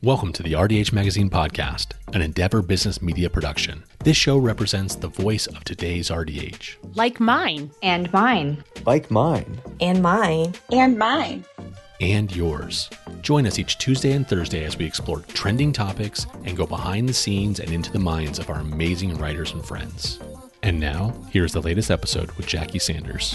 Welcome to the RDH Magazine podcast, an Endeavor Business Media production. This show represents the voice of today's RDH. Like mine. And mine. Like mine. And mine. And mine. And yours. Join us each Tuesday and Thursday as we explore trending topics and go behind the scenes and into the minds of our amazing writers and friends. And now, here's the latest episode with Jackie Sanders.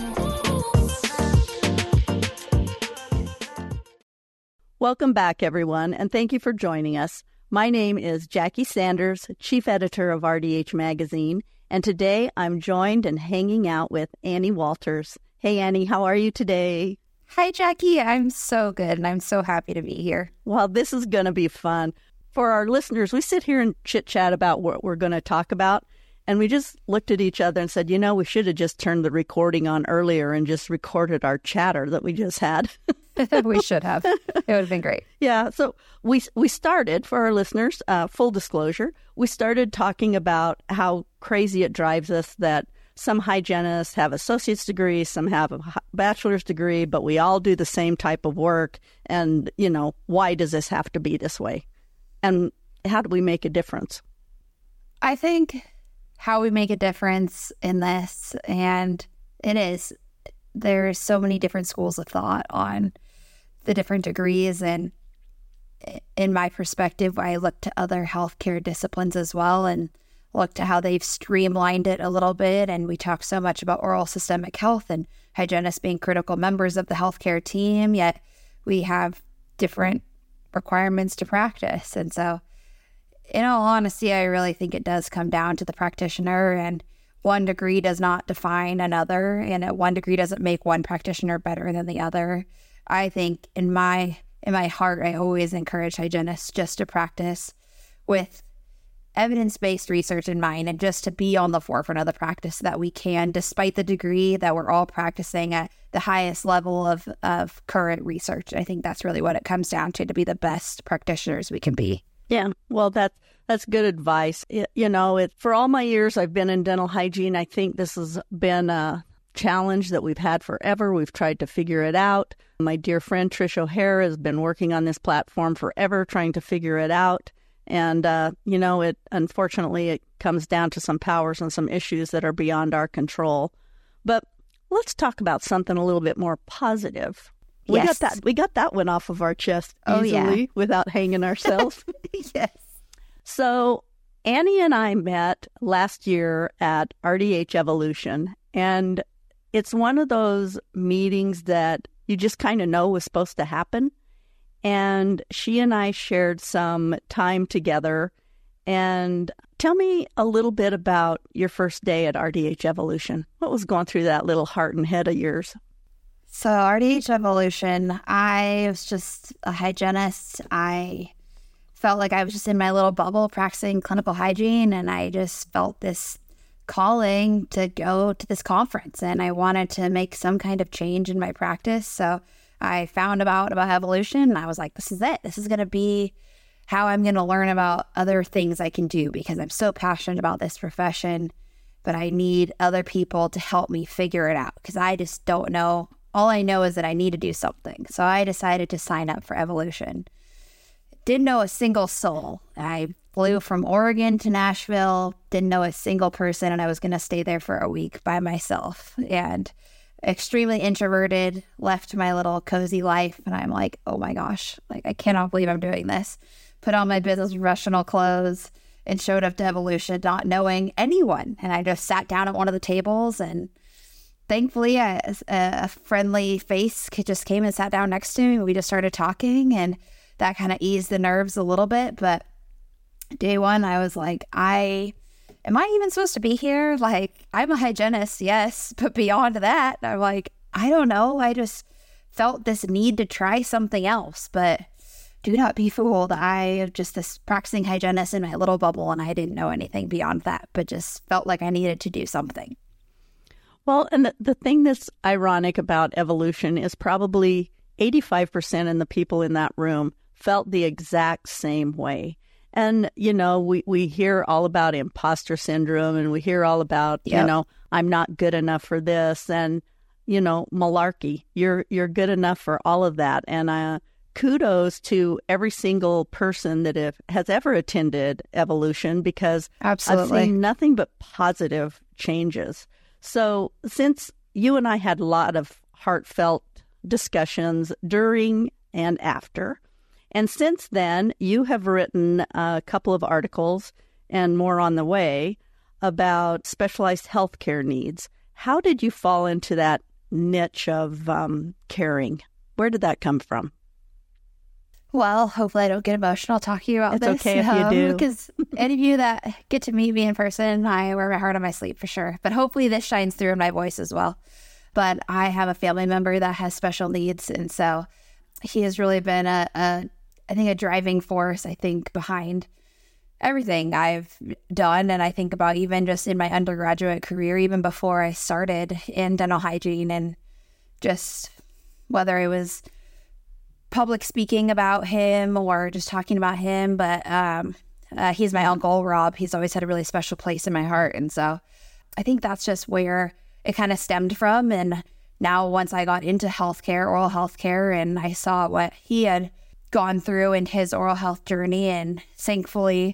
Welcome back, everyone, and thank you for joining us. My name is Jackie Sanders, Chief Editor of RDH Magazine, and today I'm joined and hanging out with Annie Walters. Hey, Annie, how are you today? Hi, Jackie. I'm so good, and I'm so happy to be here. Well, this is going to be fun. For our listeners, we sit here and chit-chat about what we're going to talk about, and we just looked at each other and said, you know, we should have just turned the recording on earlier and just recorded our chatter that we just had. We should have. It would have been great. Yeah. So we started, for our listeners, full disclosure, we started talking about how crazy it drives us that some hygienists have associate's degrees, some have a bachelor's degree, but we all do the same type of work. And, you know, why does this have to be this way? And how do we make a difference? I think how we make a difference in this, and it is, there's so many different schools of thought on the different degrees. And in my perspective, I look to other healthcare disciplines as well and look to how they've streamlined it a little bit. And we talk so much about oral systemic health and hygienists being critical members of the healthcare team, yet we have different requirements to practice. And so, in all honesty, I really think it does come down to the practitioner, and one degree does not define another, and one degree doesn't make one practitioner better than the other. I think in my heart, I always encourage hygienists just to practice with evidence-based research in mind and just to be on the forefront of the practice that we can, despite the degree, that we're all practicing at the highest level of current research. I think that's really what it comes down to be the best practitioners we can be. Yeah, well, that's good advice. For all my years I've been in dental hygiene, I think this has been a challenge that we've had forever. We've tried to figure it out. My dear friend Trish O'Hare has been working on this platform forever, trying to figure it out. And, unfortunately, it comes down to some powers and some issues that are beyond our control. But let's talk about something a little bit more positive. Yes. We got that one off of our chest easily without hanging ourselves. Yes. So Annie and I met last year at RDH Evolution, and it's one of those meetings that you just kind of know was supposed to happen. And she and I shared some time together. And tell me a little bit about your first day at RDH Evolution. What was going through that little heart and head of yours? So RDH Evolution, I was just a hygienist. I felt like I was just in my little bubble practicing clinical hygiene, and I just felt this calling to go to this conference, and I wanted to make some kind of change in my practice. So I found about evolution, and I was like, this is it. This is going to be how I'm going to learn about other things I can do, because I'm so passionate about this profession, but I need other people to help me figure it out, because I just don't know. All I know is that I need to do something. So I decided to sign up for Evolution. Didn't know a single soul. I flew from Oregon to Nashville, didn't know a single person, and I was going to stay there for a week by myself. And extremely introverted, left my little cozy life, and I'm like, oh my gosh, like I cannot believe I'm doing this. Put on my business professional clothes and showed up to Evolution not knowing anyone. And I just sat down at one of the tables, and thankfully, a friendly face just came and sat down next to me. We just started talking, and that kind of eased the nerves a little bit. But day one, I was like, am I even supposed to be here? Like, I'm a hygienist, yes, but beyond that, I'm like, I don't know. I just felt this need to try something else. But do not be fooled. I am just this practicing hygienist in my little bubble, and I didn't know anything beyond that, but just felt like I needed to do something. Well, and the thing that's ironic about Evolution is probably 85% of the people in that room felt the exact same way. And, we hear all about imposter syndrome, and we hear all about, I'm not good enough for this, and, malarkey. You're good enough for all of that. And kudos to every single person that has ever attended Evolution, because Absolutely. I've seen nothing but positive changes. So since you and I had a lot of heartfelt discussions during and after, and since then you have written a couple of articles and more on the way about specialized healthcare needs. How did you fall into that niche of caring? Where did that come from? Well, hopefully I don't get emotional talking about It's this. okay if you do. Because any of you that get to meet me in person, I wear my heart on my sleeve for sure. But hopefully this shines through in my voice as well. But I have a family member that has special needs. And so he has really been I think a driving force, behind everything I've done. And I think about even just in my undergraduate career, even before I started in dental hygiene, and just whether it was public speaking about him or just talking about him. But he's my uncle, Rob. He's always had a really special place in my heart. And so I think that's just where it kind of stemmed from. And now once I got into healthcare, oral healthcare, and I saw what he had gone through in his oral health journey, and thankfully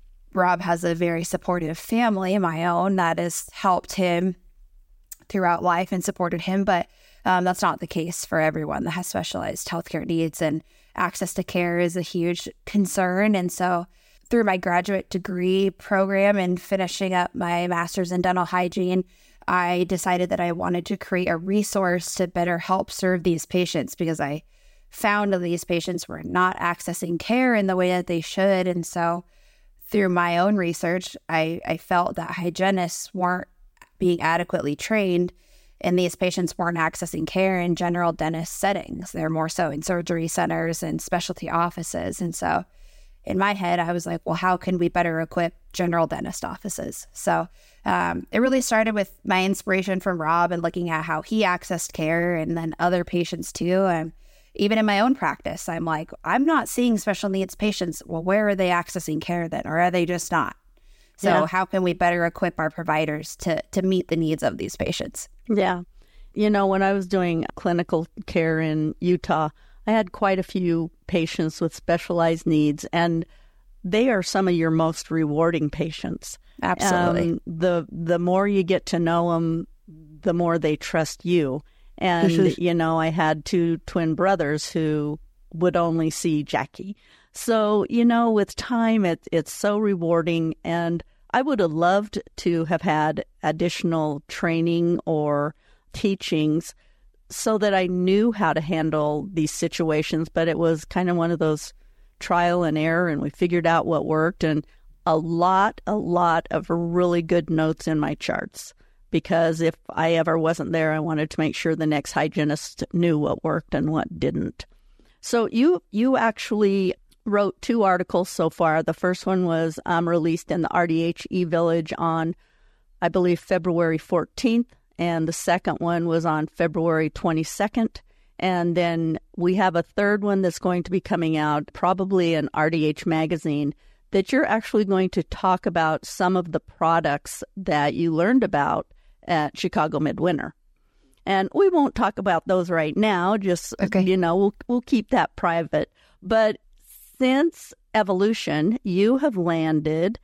Rob has a very supportive family, my own, that has helped him throughout life and supported him. But that's not the case for everyone that has specialized healthcare needs, and access to care is a huge concern. And so through my graduate degree program and finishing up my master's in dental hygiene, I decided that I wanted to create a resource to better help serve these patients, because I found that these patients were not accessing care in the way that they should. And so through my own research, I felt that hygienists weren't being adequately trained, and these patients weren't accessing care in general dentist settings. They're more so in surgery centers and specialty offices. And so in my head, I was like, well, how can we better equip general dentist offices? So it really started with my inspiration from Rob and looking at how he accessed care, and then other patients too. Even in my own practice, I'm like, I'm not seeing special needs patients. Well, where are they accessing care then? Or are they just not? So how can we better equip our providers to meet the needs of these patients? Yeah. You know, when I was doing clinical care in Utah, I had quite a few patients with specialized needs, and they are some of your most rewarding patients. Absolutely. The more you get to know them, the more they trust you. And, you know, I had 2 twin brothers who would only see Jackie. So, you know, with time, it's so rewarding. And I would have loved to have had additional training or teachings so that I knew how to handle these situations. But it was kind of one of those trial and error, and we figured out what worked, and a lot of really good notes in my charts. Because if I ever wasn't there, I wanted to make sure the next hygienist knew what worked and what didn't. So you actually wrote 2 articles so far. The first one was released in the RDH eVillage on, I believe, February 14th. And the second one was on February 22nd. And then we have a third one that's going to be coming out, probably in RDH magazine, that you're actually going to talk about some of the products that you learned about at Chicago Midwinter. And we won't talk about those right now, just, you know, we'll keep that private. But since Evolution, you have landed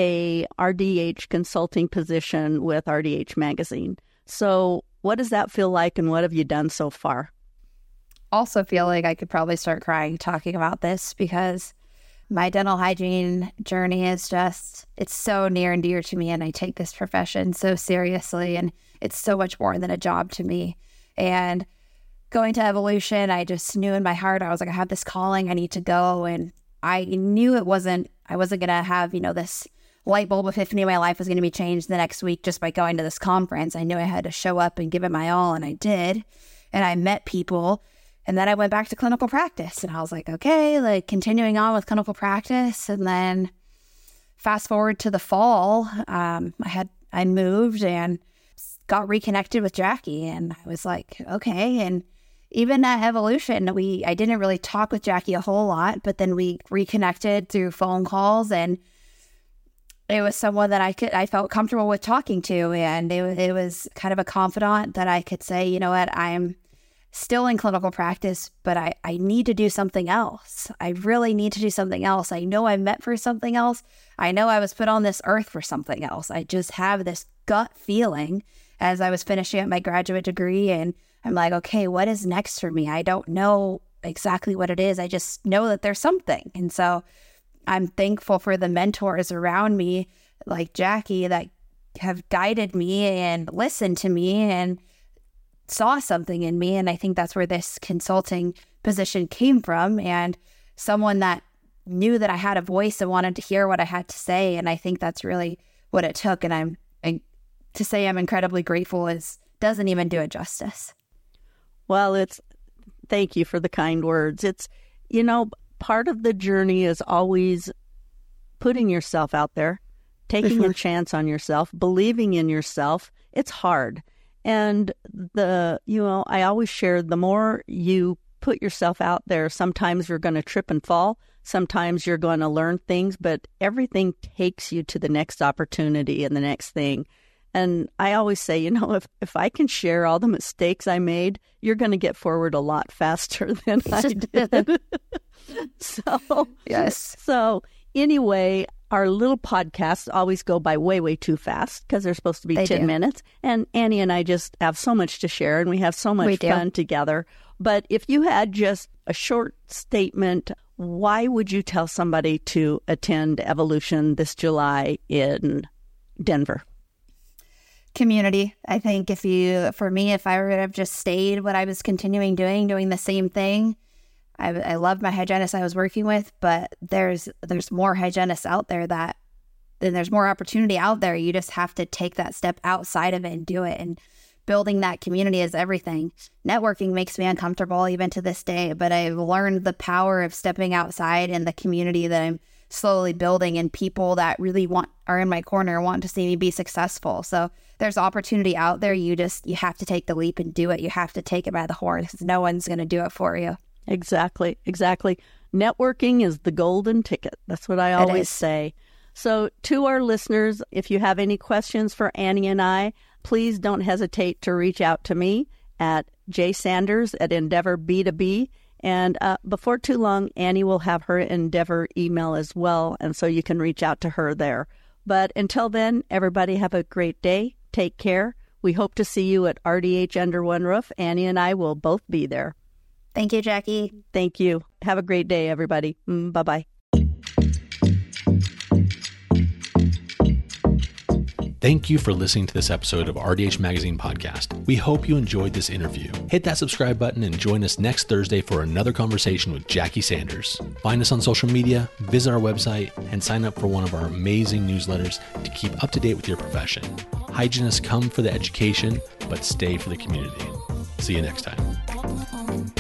a RDH consulting position with RDH Magazine. So what does that feel like, and what have you done so far? Also feel like I could probably start crying talking about this, because my dental hygiene journey is just, it's so near and dear to me, and I take this profession so seriously, and it's so much more than a job to me. And going to Evolution, I just knew in my heart, I was like, I have this calling, I need to go. And I knew I wasn't going to have, you know, this light bulb epiphany, my life was going to be changed the next week just by going to this conference. I knew I had to show up and give it my all, and I did. And I met people. And then I went back to clinical practice, and I was like, okay, like continuing on with clinical practice. And then fast forward to the fall, I moved and got reconnected with Jackie, and I was like, okay. And even at Evolution, I didn't really talk with Jackie a whole lot, but then we reconnected through phone calls, and it was someone that I felt comfortable with talking to. And it was kind of a confidant that I could say, you know what, I'm still in clinical practice, but I need to do something else. I really need to do something else. I know I'm meant for something else. I know I was put on this earth for something else. I just have this gut feeling as I was finishing up my graduate degree, and I'm like, okay, what is next for me? I don't know exactly what it is. I just know that there's something. And so I'm thankful for the mentors around me, like Jackie, that have guided me and listened to me and saw something in me. And I think that's where this consulting position came from, and someone that knew that I had a voice and wanted to hear what I had to say. And I think that's really what it took. And to say I'm incredibly grateful doesn't even do it justice. Well, thank you for the kind words. It's, part of the journey is always putting yourself out there, taking a chance on yourself, believing in yourself. It's hard. And I always share, the more you put yourself out there, sometimes you're going to trip and fall. Sometimes you're going to learn things, but everything takes you to the next opportunity and the next thing. And I always say, if I can share all the mistakes I made, you're going to get forward a lot faster than I did. Yes. So anyway, our little podcasts always go by way, way too fast because they're supposed to be 10 minutes. And Annie and I just have so much to share, and we have so much fun together. But if you had just a short statement, why would you tell somebody to attend Evolution this July in Denver? Community. I think if I would have just stayed what I was continuing doing the same thing, I loved my hygienist I was working with, but there's more hygienists out there then there's more opportunity out there. You just have to take that step outside of it and do it. And building that community is everything. Networking makes me uncomfortable even to this day, but I've learned the power of stepping outside and the community that I'm slowly building, and people that really are in my corner, want to see me be successful. So there's opportunity out there. You have to take the leap and do it. You have to take it by the horns because no one's going to do it for you. Exactly. Networking is the golden ticket. That's what I always say. So to our listeners, if you have any questions for Annie and I, please don't hesitate to reach out to me at jsanders@EndeavorB2B. And before too long, Annie will have her Endeavor email as well, and so you can reach out to her there. But until then, everybody have a great day. Take care. We hope to see you at RDH Under One Roof. Annie and I will both be there. Thank you, Jackie. Thank you. Have a great day, everybody. Bye-bye. Thank you for listening to this episode of RDH Magazine Podcast. We hope you enjoyed this interview. Hit that subscribe button and join us next Thursday for another conversation with Jackie Sanders. Find us on social media, visit our website, and sign up for one of our amazing newsletters to keep up to date with your profession. Hygienists come for the education, but stay for the community. See you next time.